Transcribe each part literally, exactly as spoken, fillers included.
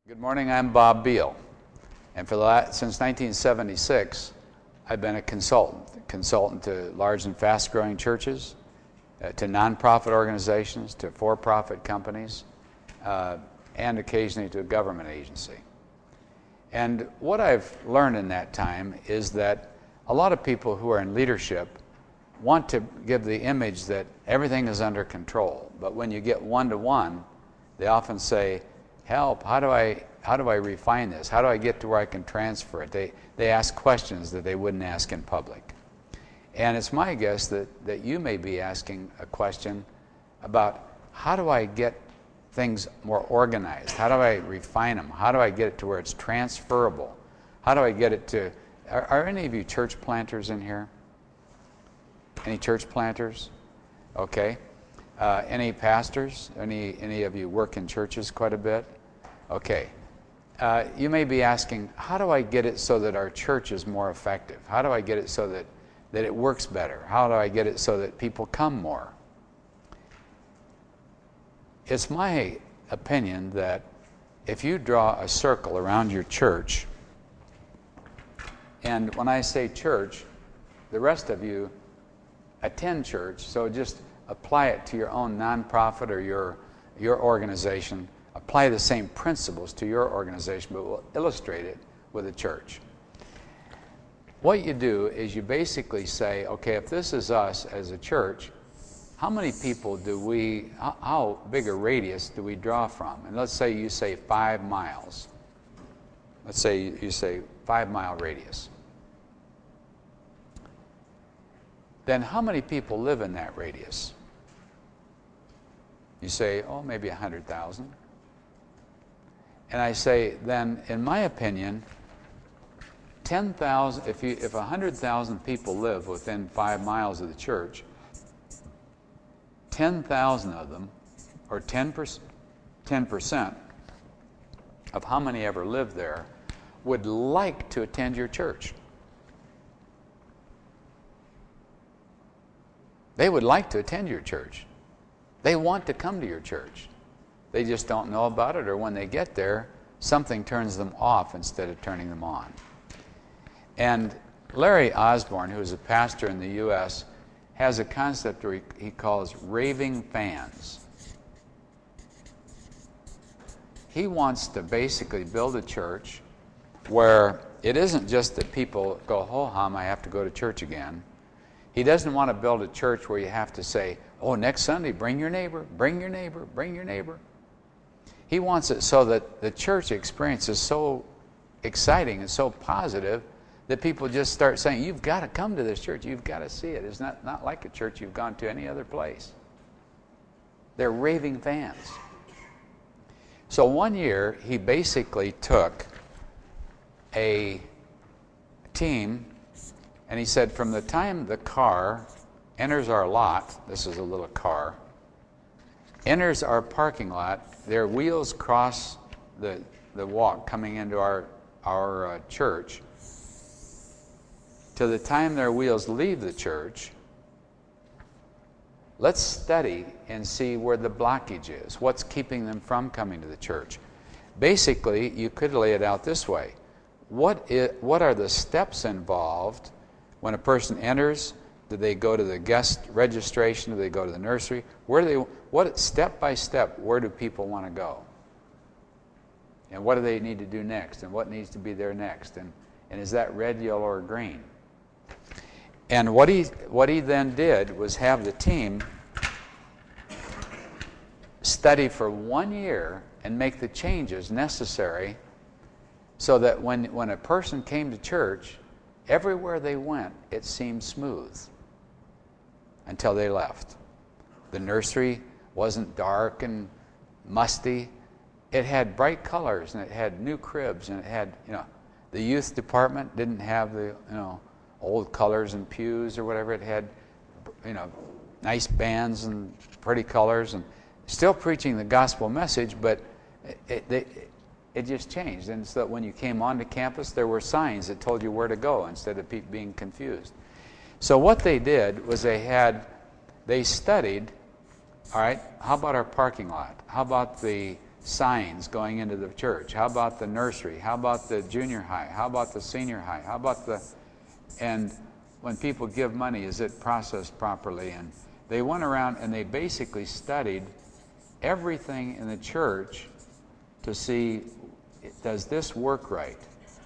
Good morning, I'm Bob Beal, and for the last, since nineteen seventy-six, I've been a consultant, consultant to large and fast-growing churches, uh, to nonprofit organizations, to for-profit companies, uh, and occasionally to a government agency. And what I've learned in that time is that a lot of people who are in leadership want to give the image that everything is under control, but when you get one-to-one, they often say, help, how do I how do I refine this? How do I get to where I can transfer it? They they ask questions that they wouldn't ask in public. And it's my guess that, that you may be asking a question about how do I get things more organized? How do I refine them? How do I get it to where it's transferable? How do I get it to, are, are any of you church planters in here? Any church planters? Okay. Uh, any pastors? Any, any of you work in churches quite a bit? Okay. Uh, you may be asking, how do I get it so that our church is more effective? How do I get it so that, that it works better? How do I get it so that people come more? It's my opinion that if you draw a circle around your church, and when I say church, the rest of you attend church, so just apply it to your own nonprofit or your, your organization. Apply the same principles to your organization, but we'll illustrate it with a church. What you do is you basically say, okay, if this is us as a church, how many people do we, how, how big a radius do we draw from? And let's say you say five miles. Let's say you say five mile radius. Then how many people live in that radius? You say, oh, maybe a hundred thousand. And I say, then, in my opinion, ten thousand, if you, if a hundred thousand people live within five miles of the church, ten thousand of them, or ten percent of how many ever live there, would like to attend your church. They would like to attend your church. They want to come to your church. They just don't know about it, or when they get there, something turns them off instead of turning them on. And Larry Osborne, who is a pastor in the U S, has a concept where he, he calls raving fans. He wants to basically build a church where it isn't just that people go, ho hum, I have to go to church again. He doesn't want to build a church where you have to say, oh, next Sunday, bring your neighbor, bring your neighbor, bring your neighbor. He wants it so that the church experience is so exciting and so positive that people just start saying, you've got to come to this church, you've got to see it. It's not, not like a church you've gone to any other place. They're raving fans. So one year, he basically took a team, and he said, from the time the car enters our lot, this is a little car, enters our parking lot, their wheels cross the, the walk coming into our, our uh, church, to the time their wheels leave the church. Let's study and see where the blockage is. What's keeping them from coming to the church? Basically, you could lay it out this way. What, is, what are the steps involved when a person enters? Do they go to the guest registration? Do they go to the nursery? Where do they, what, step by step, where do people want to go? And what do they need to do next? And what needs to be there next? And, and is that red, yellow, or green? And what he, what he then did was have the team study for one year and make the changes necessary so that when, when a person came to church, everywhere they went, it seemed smooth until they left. The nursery wasn't dark and musty. It had bright colors, and it had new cribs, and it had, you know, the youth department didn't have the, you know, old colors and pews or whatever. It had, you know, nice bands and pretty colors, and still preaching the gospel message, but it, it, it just changed. And so that when you came onto campus, there were signs that told you where to go instead of people being confused. So what they did was they had, they studied, all right, how about our parking lot? How about the signs going into the church? How about the nursery? How about the junior high? How about the senior high? How about the, and when people give money, is it processed properly? And they went around and they basically studied everything in the church to see, does this work right?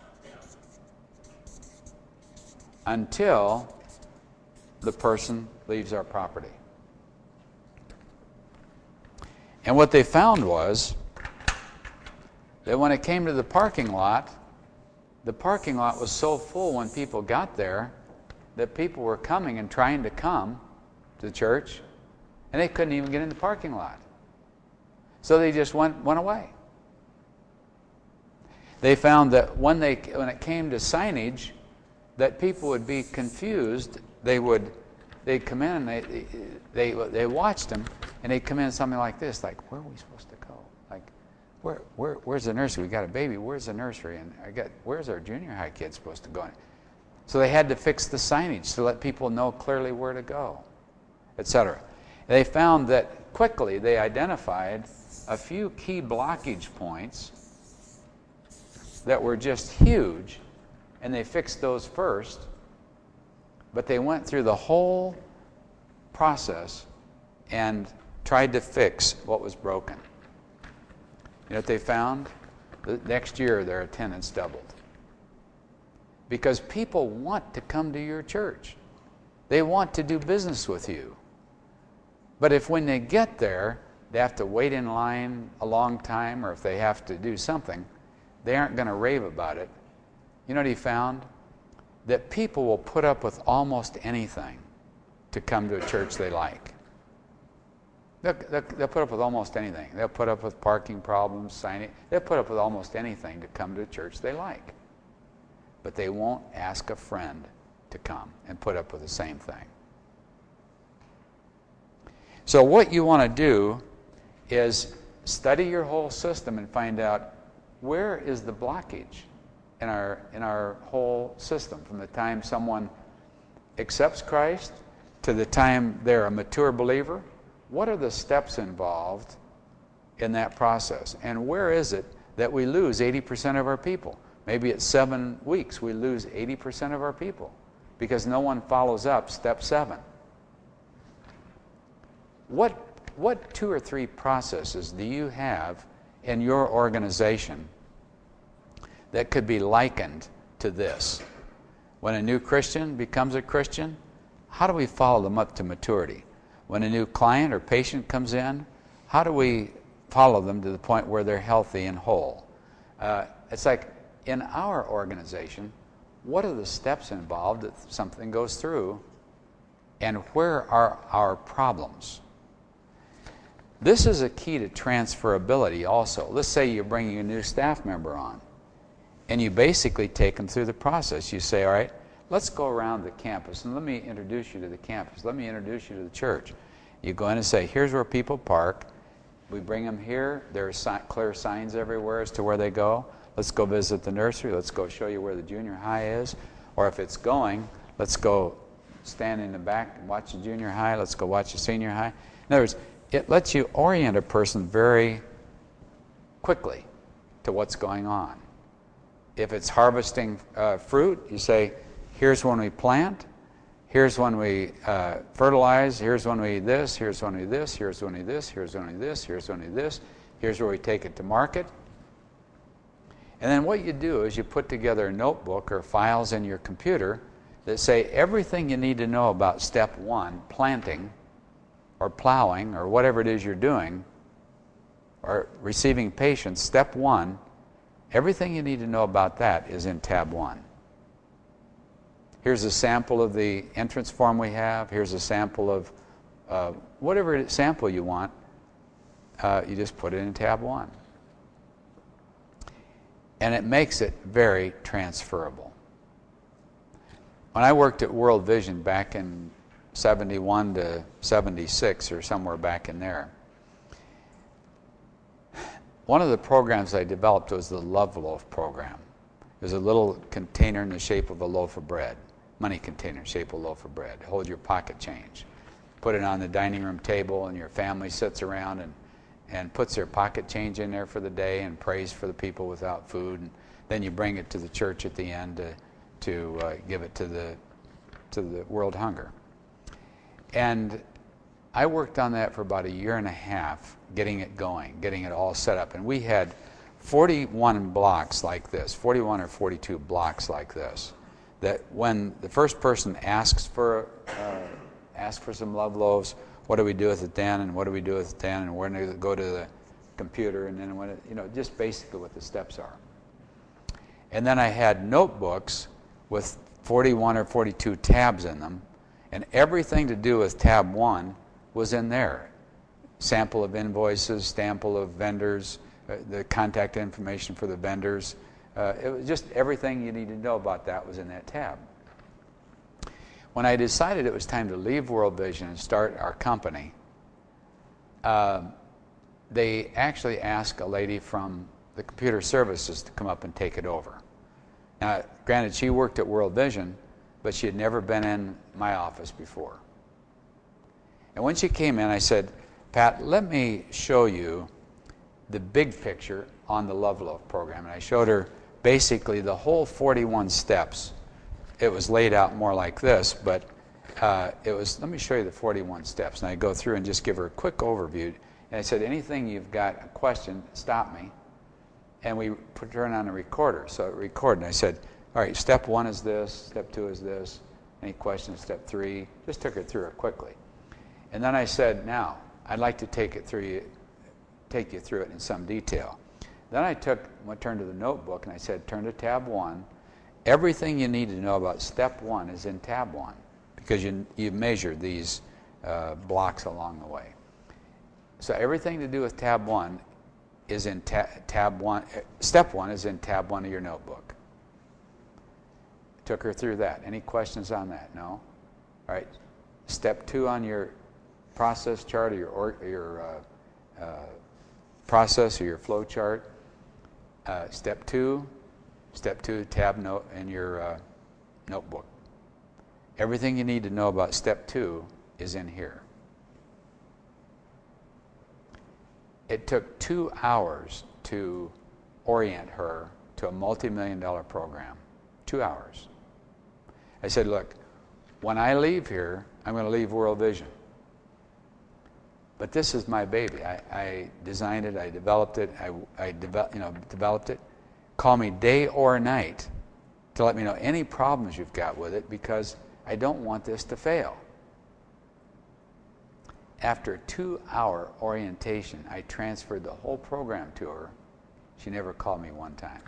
Until the person leaves our property. And what they found was that when it came to the parking lot, the parking lot was so full when people got there that people were coming and trying to come to the church, and they couldn't even get in the parking lot. So they just went went away. They found that when they when it came to signage, that people would be confused. They would they'd come in and they they they watched them, and they'd come in something like this, like, where are we supposed to go? Like, where where where's the nursery? We got a baby. Where's the nursery? And I got where's our junior high kid supposed to go? So they had to fix the signage to let people know clearly where to go, et cetera. They found that quickly they identified a few key blockage points that were just huge, and they fixed those first, but they went through the whole process and tried to fix what was broken. You know what they found? The next year their attendance doubled. Because people want to come to your church. They want to do business with you. But if when they get there, they have to wait in line a long time, or if they have to do something, they aren't going to rave about it. You know what he found? That people will put up with almost anything to come to a church they like. They'll, they'll, they'll put up with almost anything. They'll put up with parking problems, signing. They'll put up with almost anything to come to a church they like. But they won't ask a friend to come and put up with the same thing. So what you want to do is study your whole system and find out where is the blockage in our in our whole system, from the time someone accepts Christ to the time they're a mature believer. What are the steps involved in that process? And where is it that we lose eighty percent of our people? Maybe at seven weeks we lose eighty percent of our people because no one follows up step seven. What, what two or three processes do you have in your organization that could be likened to this? When a new Christian becomes a Christian, how do we follow them up to maturity? When a new client or patient comes in, how do we follow them to the point where they're healthy and whole? Uh, it's like, in our organization, what are the steps involved if something goes through, and where are our problems? This is a key to transferability also. Let's say you're bringing a new staff member on, and you basically take them through the process. You say, all right, let's go around the campus, and let me introduce you to the campus. Let me introduce you to the church. You go in and say, here's where people park. We bring them here. There are si- clear signs everywhere as to where they go. Let's go visit the nursery. Let's go show you where the junior high is. Or if it's going, let's go stand in the back and watch the junior high. Let's go watch the senior high. In other words, it lets you orient a person very quickly to what's going on. If it's harvesting uh, fruit, you say, here's when we plant, here's when we uh, fertilize, here's when we this, here's when we this, here's when we this, here's when we this, here's when we this, here's where we take it to market. And then what you do is you put together a notebook or files in your computer that say everything you need to know about step one, planting or plowing or whatever it is you're doing, or receiving patients, step one, everything you need to know about that is in tab one. Here's a sample of the entrance form we have. Here's a sample of uh, whatever sample you want. Uh, you just put it in tab one. And it makes it very transferable. When I worked at World Vision back in seventy-one to seventy-six or somewhere back in there, one of the programs I developed was the Love Loaf program. It was a little container in the shape of a loaf of bread, money container in the shape of a loaf of bread. Hold your pocket change. Put it on the dining room table, and your family sits around, and, and puts their pocket change in there for the day and prays for the people without food. And then you bring it to the church at the end to, to uh, give it to the, to the World Hunger. And I worked on that for about a year and a half, getting it going, getting it all set up. And we had forty-one blocks like this, forty-one or forty-two blocks like this, that when the first person asks for, uh, asks for some love loaves, what do we do with it then, and what do we do with it then, and where do we go to the computer, and then when it, you know, just basically what the steps are. And then I had notebooks with forty-one or forty-two tabs in them, and everything to do with tab one was in there. Sample of invoices, sample of vendors, uh, the contact information for the vendors. Uh, it was just everything you need to know about that was in that tab. When I decided it was time to leave World Vision and start our company, uh, they actually asked a lady from the computer services to come up and take it over. Now, granted, she worked at World Vision, but she had never been in my office before. And when she came in, I said, Pat, let me show you the big picture on the Love Loaf program. And I showed her basically the whole forty-one steps. It was laid out more like this, but uh, it was, let me show you the forty-one steps. And I go through and just give her a quick overview. And I said, anything you've got a question, stop me. And we put turn on a recorder. So it recorded. And I said, all right, step one is this, step two is this. Any questions, step three? Just took her through it quickly. And then I said, now, I'd like to take it through you, take you through it in some detail. Then I took, I turned to the notebook and I said, turn to tab one. Everything you need to know about step one is in tab one because you, you measured these uh, blocks along the way. So everything to do with tab one is in ta tab one, step one is in tab one of your notebook. Took her through that. Any questions on that? No? All right. Step two on your process chart or your, or, your uh, uh, process or your flow chart. Uh, step two, step two tab note in your uh, notebook. Everything you need to know about step two is in here. It took two hours to orient her to a multi-million dollar program. Two hours. I said, look, when I leave here, I'm going to leave World Vision. But this is my baby. I, I designed it. I developed it. I, I devel you know, developed it. Call me day or night to let me know any problems you've got with it because I don't want this to fail. After a two-hour orientation, I transferred the whole program to her. She never called me one time.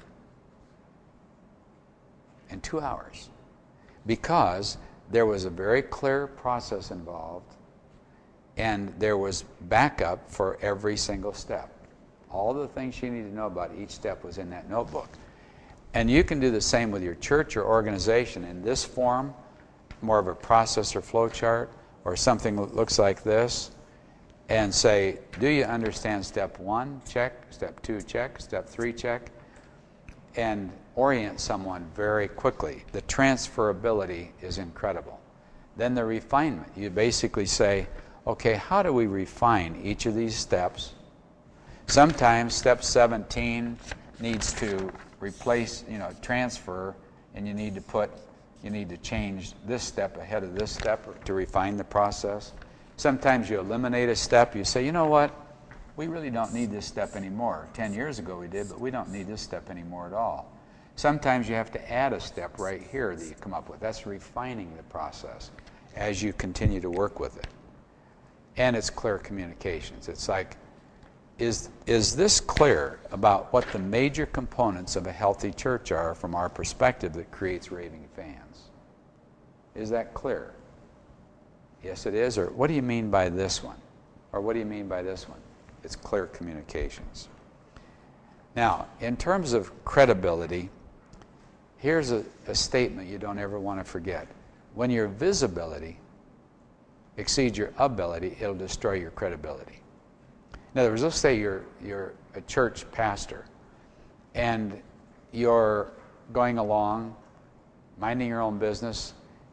In two hours. Because there was a very clear process involved and there was backup for every single step. All the things she needed to know about each step was in that notebook. And you can do the same with your church or organization in this form, more of a process or flow chart, or something that looks like this, and say, do you understand step one? Check. Step two, check. Step three, check. And orient someone very quickly. The transferability is incredible. Then the refinement. You basically say, okay, how do we refine each of these steps? Sometimes step seventeen needs to replace, you know, transfer, and you need to put, you need to change this step ahead of this step to refine the process. Sometimes you eliminate a step. You say, you know what? We really don't need this step anymore. Ten years ago we did, but we don't need this step anymore at all. Sometimes you have to add a step right here that you come up with. That's refining the process as you continue to work with it. And it's clear communications. It's like, is, is this clear about what the major components of a healthy church are from our perspective that creates raving fans? Is that clear? Yes, it is. Or what do you mean by this one? Or what do you mean by this one? It's clear communications. Now, in terms of credibility, here's a, a statement you don't ever want to forget. When your visibility exceeds your ability, it'll destroy your credibility. In other words, let's say you're, you're a church pastor and you're going along, minding your own business, and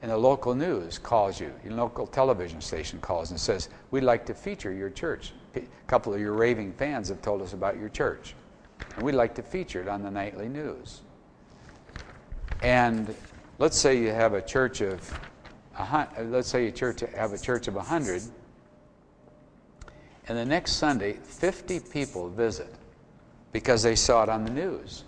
And the local news calls you, your local television station calls and says, we'd like to feature your church. A couple of your raving fans have told us about your church. And we'd like to feature it on the nightly news. And let's say you have a church of, a, let's say you church, have a church of a hundred, and the next Sunday, fifty people visit because they saw it on the news.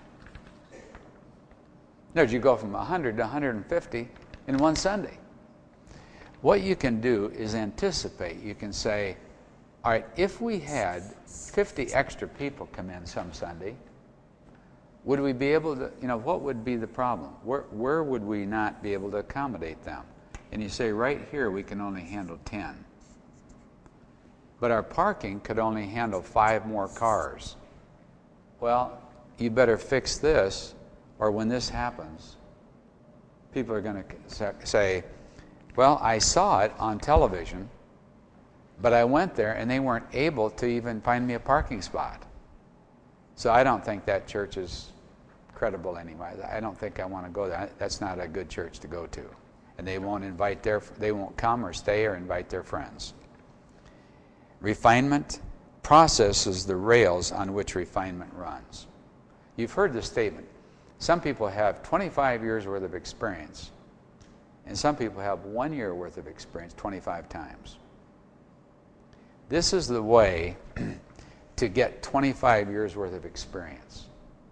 No, you go from a hundred to one hundred fifty in one Sunday. What you can do is anticipate. You can say, all right, if we had fifty extra people come in some Sunday, would we be able to, you know, what would be the problem? Where, where would we not be able to accommodate them? And you say, right here we can only handle ten. But our parking could only handle five more cars. Well, you better fix this, or when this happens, people are going to say, well, I saw it on television, but I went there and they weren't able to even find me a parking spot. So I don't think that church is credible anyway. I don't think I want to go there. That's not a good church to go to. And they won't invite their, they won't come or stay or invite their friends. Refinement processes the rails on which refinement runs. You've heard the statement. Some people have twenty-five years worth of experience, and some people have one year worth of experience twenty-five times. This is the way to get twenty-five years worth of experience.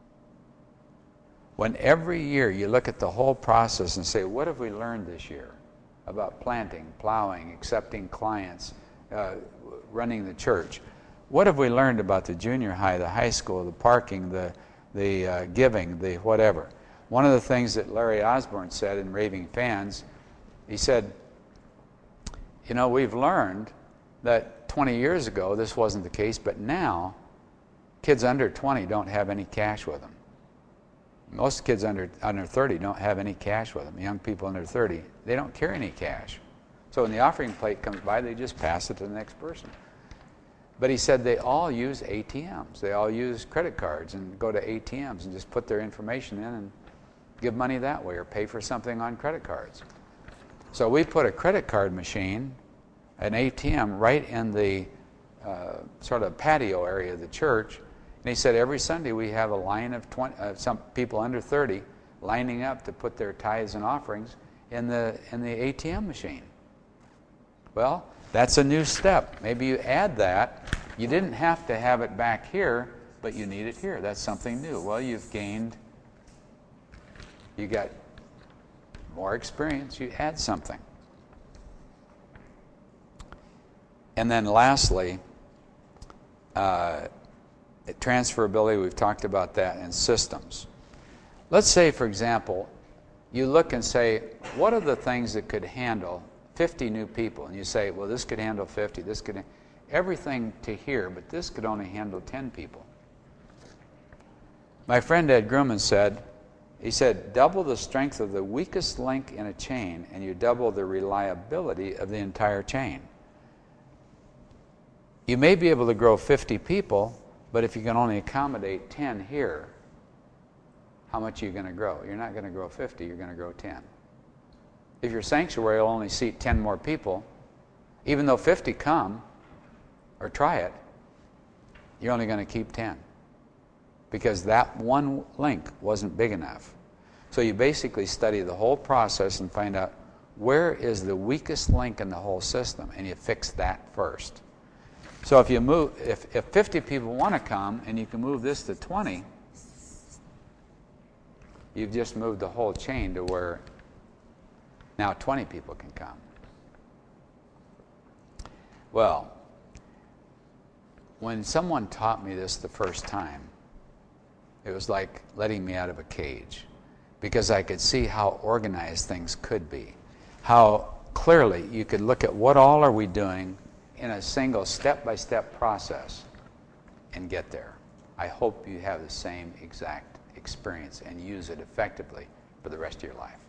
When every year you look at the whole process and say, what have we learned this year about planting, plowing, accepting clients, uh, running the church? What have we learned about the junior high, the high school, the parking, the, the uh, giving, the whatever? One of the things that Larry Osborne said in Raving Fans, he said, you know, we've learned that twenty years ago this wasn't the case, but now kids under twenty don't have any cash with them. Most kids under, under thirty don't have any cash with them. Young people under thirty, they don't carry any cash. So when the offering plate comes by, they just pass it to the next person. But he said they all use A T Ms. They all use credit cards and go to A T Ms and just put their information in and give money that way or pay for something on credit cards. So we put a credit card machine, an A T M, right in the uh, sort of patio area of the church. And he said every Sunday we have a line of twenty, uh, some people under thirty lining up to put their tithes and offerings in the, in the A T M machine. Well, that's a new step. Maybe you add that. You didn't have to have it back here, but you need it here. That's something new. Well, you've gained, you got more experience. You add something. And then lastly, uh, transferability, we've talked about that, and systems. Let's say, for example, you look and say, what are the things that could handle fifty new people? And you say, well, this could handle fifty, this could, everything to here, but this could only handle ten people. My friend Ed Grumman said, he said, double the strength of the weakest link in a chain and you double the reliability of the entire chain. You may be able to grow fifty people, but if you can only accommodate ten here, how much are you going to grow? You're not going to grow fifty, you're going to grow ten. If your sanctuary will only seat ten more people, even though fifty come or try it, you're only going to keep ten because that one link wasn't big enough. So you basically study the whole process and find out where is the weakest link in the whole system, and you fix that first. So if you move, if, if fifty people want to come and you can move this to twenty, you've just moved the whole chain to where now twenty people can come. Well, when someone taught me this the first time, it was like letting me out of a cage because I could see how organized things could be, how clearly you could look at what all are we doing in a single step-by-step process and get there. I hope you have the same exact experience and use it effectively for the rest of your life.